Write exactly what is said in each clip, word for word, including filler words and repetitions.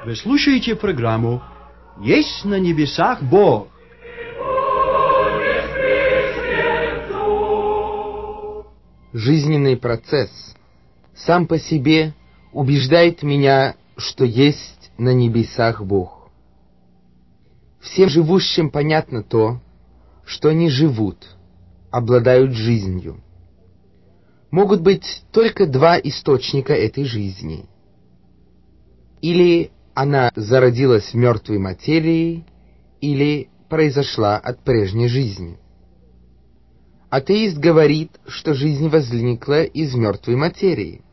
Вы слушаете программу «Есть на небесах Бог». Жизненный процесс сам по себе убеждает меня, что есть на небесах Бог. Всем живущим понятно то, что они живут, обладают жизнью. Могут быть только два источника этой жизни. Или она зародилась в мертвой материи, или произошла от прежней жизни. Атеист говорит, что жизнь возникла из мертвой материи.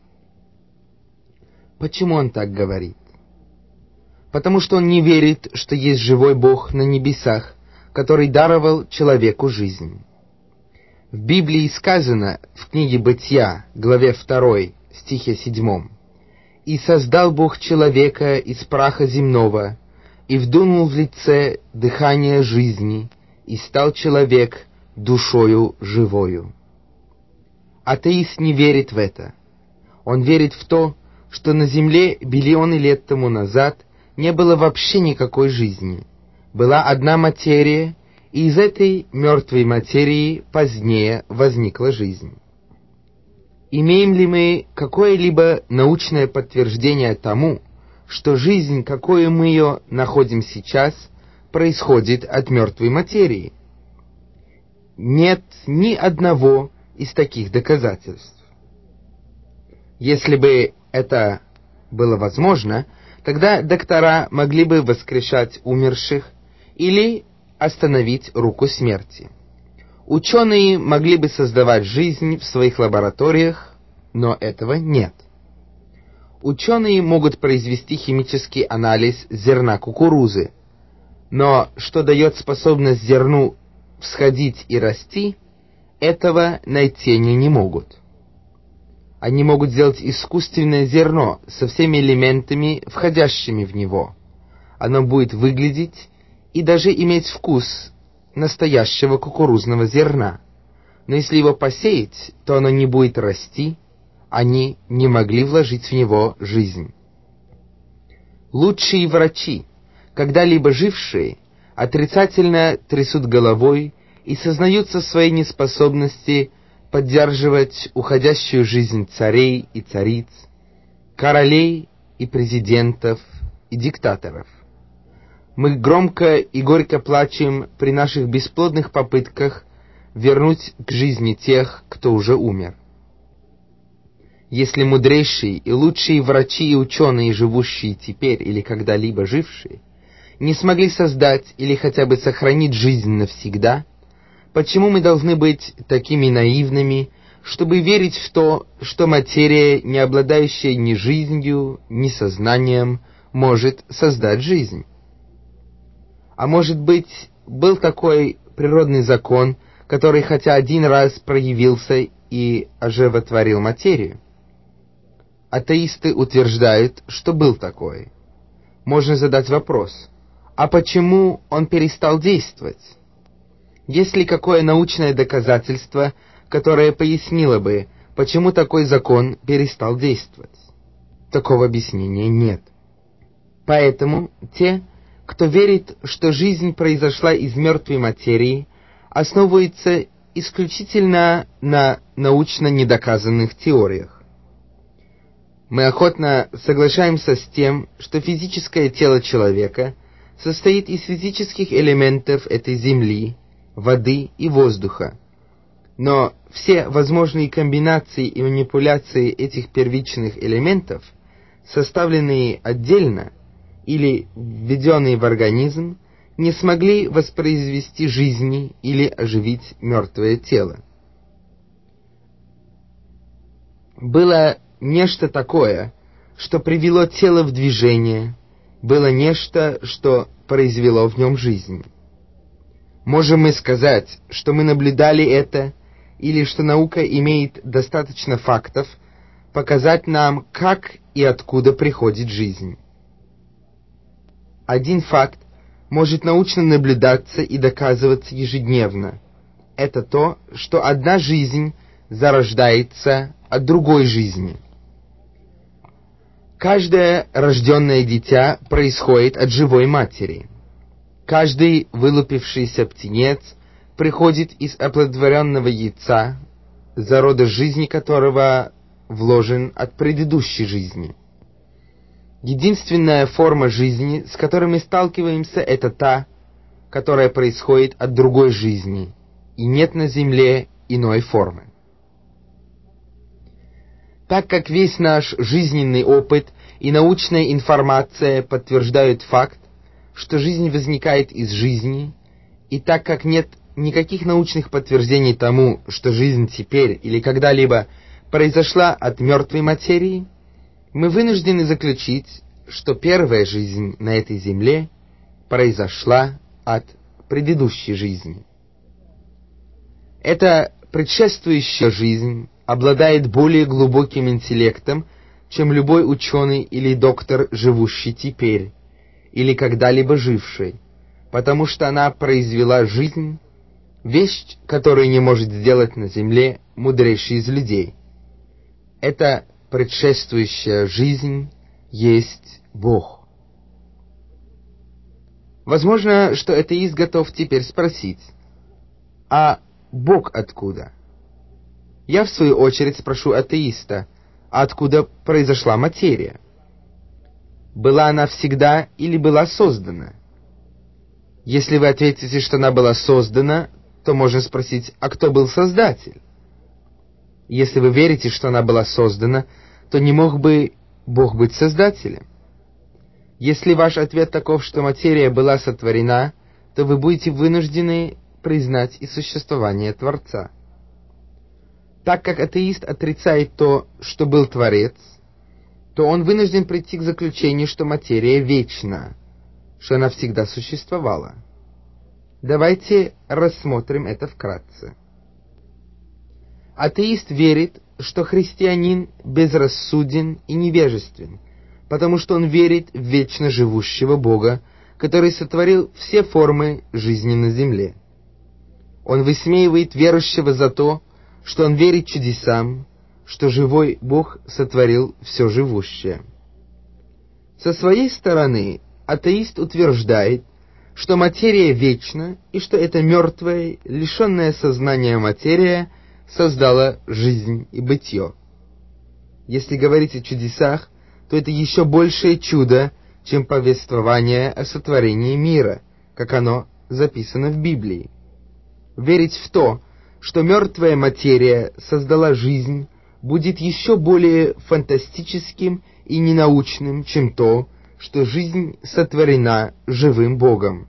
Почему он так говорит? Потому что он не верит, что есть живой Бог на небесах, который даровал человеку жизнь. В Библии сказано в книге Бытия, главе второй, стихе седьмом: «И создал Бог человека из праха земного, и вдунул в лице дыхание жизни, и стал человек душою живою». Атеист не верит в это. Он верит в то, что на земле биллионы лет тому назад не было вообще никакой жизни. Была одна материя, и из этой мертвой материи позднее возникла жизнь. Имеем ли мы какое-либо научное подтверждение тому, что жизнь, какой мы ее находим сейчас, происходит от мертвой материи? Нет ни одного из таких доказательств. Если бы это было возможно, тогда доктора могли бы воскрешать умерших или остановить руку смерти. Ученые могли бы создавать жизнь в своих лабораториях, но этого нет. Ученые могут произвести химический анализ зерна кукурузы, но что дает способность зерну всходить и расти, этого найти они не могут. Они могут сделать искусственное зерно со всеми элементами, входящими в него. Оно будет выглядеть и даже иметь вкус настоящего кукурузного зерна. Но если его посеять, то оно не будет расти, они не могли вложить в него жизнь. Лучшие врачи, когда-либо жившие, отрицательно трясут головой и сознаются в своей неспособности поддерживать уходящую жизнь царей и цариц, королей и президентов и диктаторов. Мы громко и горько плачем при наших бесплодных попытках вернуть к жизни тех, кто уже умер. Если мудрейшие и лучшие врачи и ученые, живущие теперь или когда-либо жившие, не смогли создать или хотя бы сохранить жизнь навсегда, почему мы должны быть такими наивными, чтобы верить в то, что материя, не обладающая ни жизнью, ни сознанием, может создать жизнь? А может быть, был такой природный закон, который хотя один раз проявился и оживотворил материю? Атеисты утверждают, что был такой. Можно задать вопрос: а почему он перестал действовать? Есть ли какое научное доказательство, которое пояснило бы, почему такой закон перестал действовать? Такого объяснения нет. Поэтому те, кто верит, что жизнь произошла из мертвой материи, основываются исключительно на научно недоказанных теориях. Мы охотно соглашаемся с тем, что физическое тело человека состоит из физических элементов этой земли, воды и воздуха. Но все возможные комбинации и манипуляции этих первичных элементов, составленные отдельно или введенные в организм, не смогли воспроизвести жизни или оживить мертвое тело. Было нечто такое, что привело тело в движение, было нечто, что произвело в нем жизнь. Можем мы сказать, что мы наблюдали это, или что наука имеет достаточно фактов показать нам, как и откуда приходит жизнь? Один факт может научно наблюдаться и доказываться ежедневно. Это то, что одна жизнь зарождается от другой жизни. Каждое рожденное дитя происходит от живой матери. Каждый вылупившийся птенец приходит из оплодотворенного яйца, зародыш жизни которого вложен от предыдущей жизни. Единственная форма жизни, с которой мы сталкиваемся, это та, которая происходит от другой жизни, и нет на земле иной формы. Так как весь наш жизненный опыт и научная информация подтверждают факт, что жизнь возникает из жизни, и так как нет никаких научных подтверждений тому, что жизнь теперь или когда-либо произошла от мертвой материи, мы вынуждены заключить, что первая жизнь на этой земле произошла от предыдущей жизни. Эта предшествующая жизнь обладает более глубоким интеллектом, чем любой ученый или доктор, живущий теперь, или когда-либо живший, потому что она произвела жизнь, вещь, которую не может сделать на земле мудрейший из людей. Эта предшествующая жизнь есть Бог. Возможно, что атеист готов теперь спросить, а Бог откуда? Я, в свою очередь, спрошу атеиста, а откуда произошла материя? Была она всегда или была создана? Если вы ответите, что она была создана, то можно спросить, а кто был создатель? Если вы верите, что она была создана, то не мог бы Бог быть создателем? Если ваш ответ таков, что материя была сотворена, то вы будете вынуждены признать и существование Творца. Так как атеист отрицает то, что был Творец, то он вынужден прийти к заключению, что материя вечна, что она всегда существовала. Давайте рассмотрим это вкратце. Атеист верит, что христианин безрассуден и невежествен, потому что он верит в вечно живущего Бога, который сотворил все формы жизни на земле. Он высмеивает верующего за то, что он верит чудесам, что живой Бог сотворил все живущее. Со своей стороны, атеист утверждает, что материя вечна, и что эта мертвая, лишенная сознания материя создала жизнь и бытие. Если говорить о чудесах, то это еще большее чудо, чем повествование о сотворении мира, как оно записано в Библии. Верить в то, что мертвая материя создала жизнь, будет еще более фантастическим и ненаучным, чем то, что жизнь сотворена живым Богом.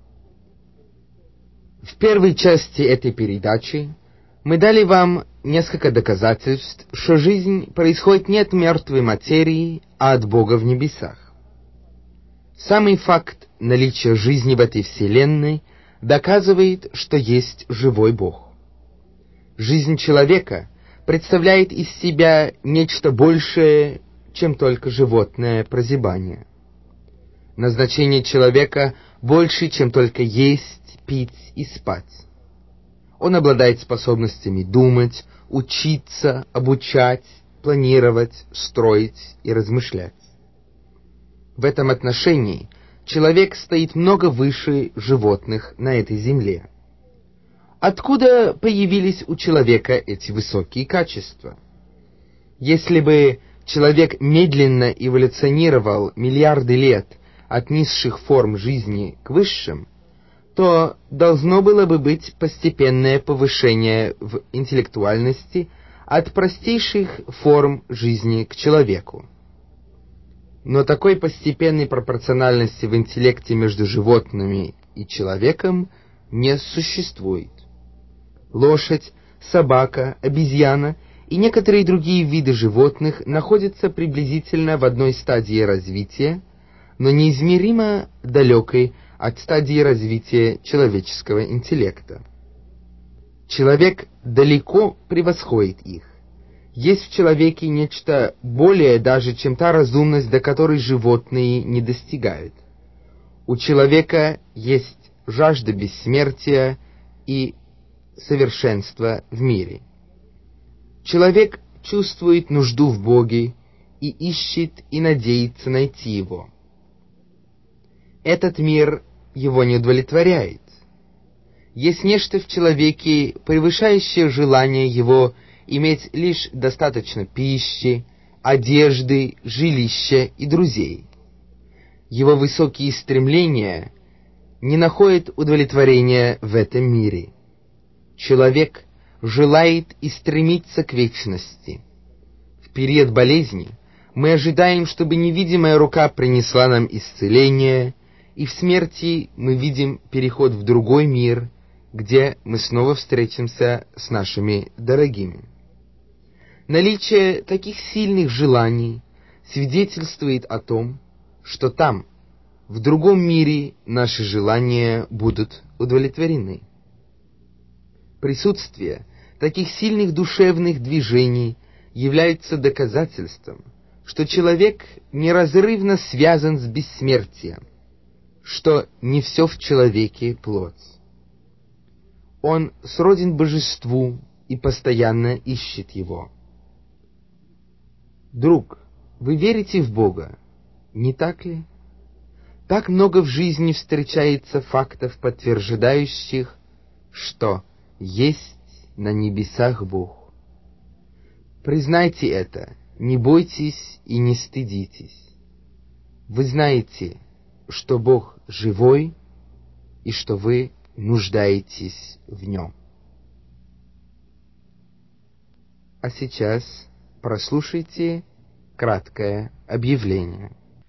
В первой части этой передачи мы дали вам несколько доказательств, что жизнь происходит не от мертвой материи, а от Бога в небесах. Самый факт наличия жизни в этой вселенной доказывает, что есть живой Бог. Жизнь человека представляет из себя нечто большее, чем только животное прозябание. Назначение человека больше, чем только есть, пить и спать. Он обладает способностями думать, учиться, обучать, планировать, строить и размышлять. В этом отношении человек стоит много выше животных на этой земле. Откуда появились у человека эти высокие качества? Если бы человек медленно эволюционировал миллиарды лет от низших форм жизни к высшим, то должно было бы быть постепенное повышение в интеллектуальности от простейших форм жизни к человеку. Но такой постепенной пропорциональности в интеллекте между животными и человеком не существует. Лошадь, собака, обезьяна и некоторые другие виды животных находятся приблизительно в одной стадии развития, но неизмеримо далекой от стадии развития человеческого интеллекта. Человек далеко превосходит их. Есть в человеке нечто более даже, чем та разумность, до которой животные не достигают. У человека есть жажда бессмертия и совершенства в мире. Человек чувствует нужду в Боге и ищет и надеется найти его. Этот мир его не удовлетворяет. Есть нечто в человеке, превышающее желание его иметь лишь достаточно пищи, одежды, жилища и друзей. Его высокие стремления не находят удовлетворения в этом мире. Человек желает и стремится к вечности. В период болезни мы ожидаем, чтобы невидимая рука принесла нам исцеление, и в смерти мы видим переход в другой мир, где мы снова встретимся с нашими дорогими. Наличие таких сильных желаний свидетельствует о том, что там, в другом мире, наши желания будут удовлетворены. Присутствие таких сильных душевных движений является доказательством, что человек неразрывно связан с бессмертием, что не все в человеке плоть. Он сроден божеству и постоянно ищет его. Друг, вы верите в Бога, не так ли? Так много в жизни встречается фактов, подтверждающих, что есть на небесах Бог. Признайте это, не бойтесь и не стыдитесь. Вы знаете, что Бог живой и что вы нуждаетесь в Нем. А сейчас прослушайте краткое объявление.